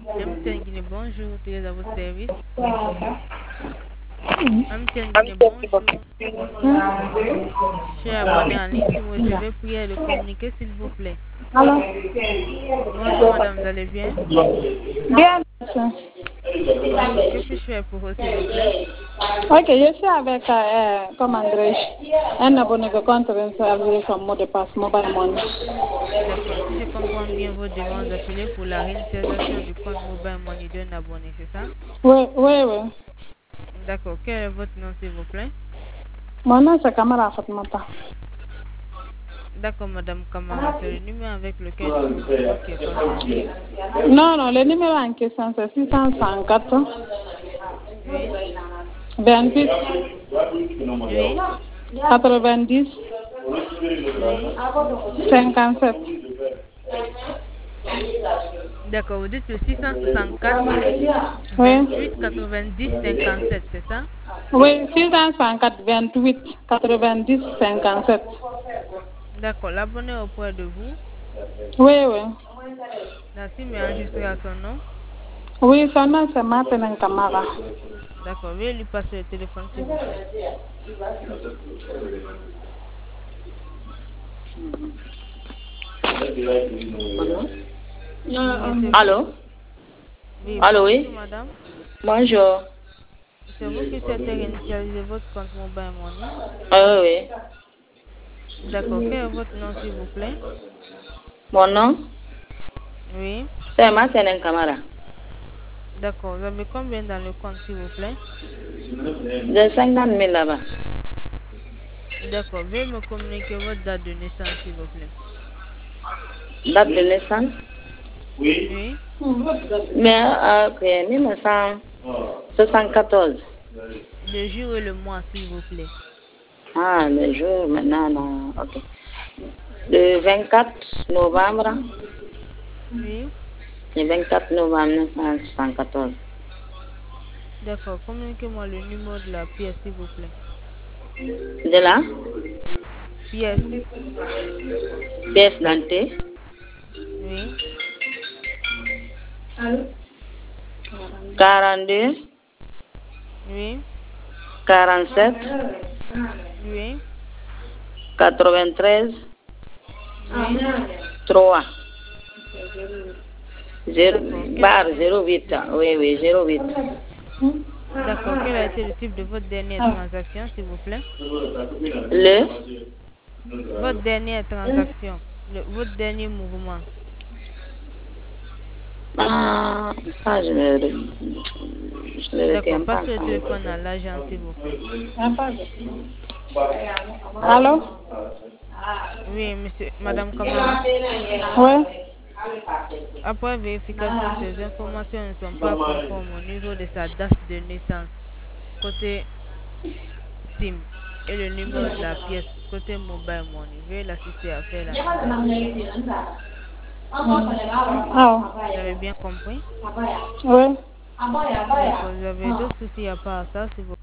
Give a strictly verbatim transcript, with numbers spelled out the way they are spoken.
M T N Guinée, bonjour, très à votre service. M T N Guinée, bonjour. Je suis abonné en ligne, si vous, je vais prier de communiquer s'il vous plaît. Alors, Bonjour madame, vous allez bien? bien, monsieur. Bonjour, que puis-je faire pour vous s'il vous plaît? Ok, je suis avec, euh, comment dirais-je, un abonné de compte réservé son mot de passe mobile money. D'accord, si je comprends bien vos demandes appelées pour la réinitialisation du compte mobile money d'un abonné, c'est ça? Oui, oui, oui. D'accord, quel est votre nom s'il vous plaît? Mon nom c'est Kamara Fatmata. D'accord madame Kamara, c'est le numéro avec lequel nous communiquons qui est correct. Non, non, le numéro en question c'est six cent cinquante, Oui, vingt-huit, oui, quatre-vingt-dix, oui. cinquante-sept. D'accord, vous dites le six cent soixante-quatre, Oui, vingt-huit, quatre-vingt-dix, cinquante-sept, c'est ça? oui, six cent cinquante, vingt-huit, quatre-vingt-dix, cinquante-sept. D'accord, l'abonné auprès de vous. Oui, oui. Merci, mais enregistré à son nom. Oui, son nom c'est Martin Kamara. D'accord, veuillez lui passer le téléphone s'il vous plaît. Oui, c'est vous. Allô? Oui, Allô, bonjour oui? madame. Bonjour. C'est vous qui souhaitez réinitialiser votre compte mobile money. Ah oui, oui. D'accord, quel est votre nom s'il vous plaît? Mon nom, Oui. c'est Martin Camara. D'accord, vous avez combien dans le compte s'il vous plaît? J'ai cinquante mille là-bas. D'accord, veuillez me communiquer votre date de naissance s'il vous plaît. Date de naissance? Oui. Mais, euh, ok, mille neuf cent soixante-quatorze. Le jour et le mois s'il vous plaît. Ah, le jour, maintenant, non, ok. Le vingt-quatre novembre, Oui. le vingt-quatre novembre mille neuf cent soixante-quatorze. D'accord, communiquez-moi le numéro de la pièce s'il vous plaît. De là, Pièce. pièce dentée, Oui. quarante-deux, Oui. quarante-sept, Oui. quatre-vingt-treize, Oui. trois. Zéro, D'accord, quel a barre été... zéro huit, oui, oui, zéro huit. D'accord, quel a été le type de votre dernière transaction s'il vous plaît? Le, Votre dernière transaction. Le- votre dernier mouvement. ah, ça, je ne, je ne D'accord, retiens pas passez le ça. téléphone à l'agent s'il vous plaît. Allô? Oui, monsieur, madame Kamara. Oui. Après vérification, ces informations ne sont pas conformes au niveau de sa date de naissance, côté SIM, et le numéro de la pièce, côté mobile money. Veuillez l'assister à faire la mise à jour. Ah, Vous avez bien compris? oui. D'accord, vous avez d'autres soucis à part ça, si vous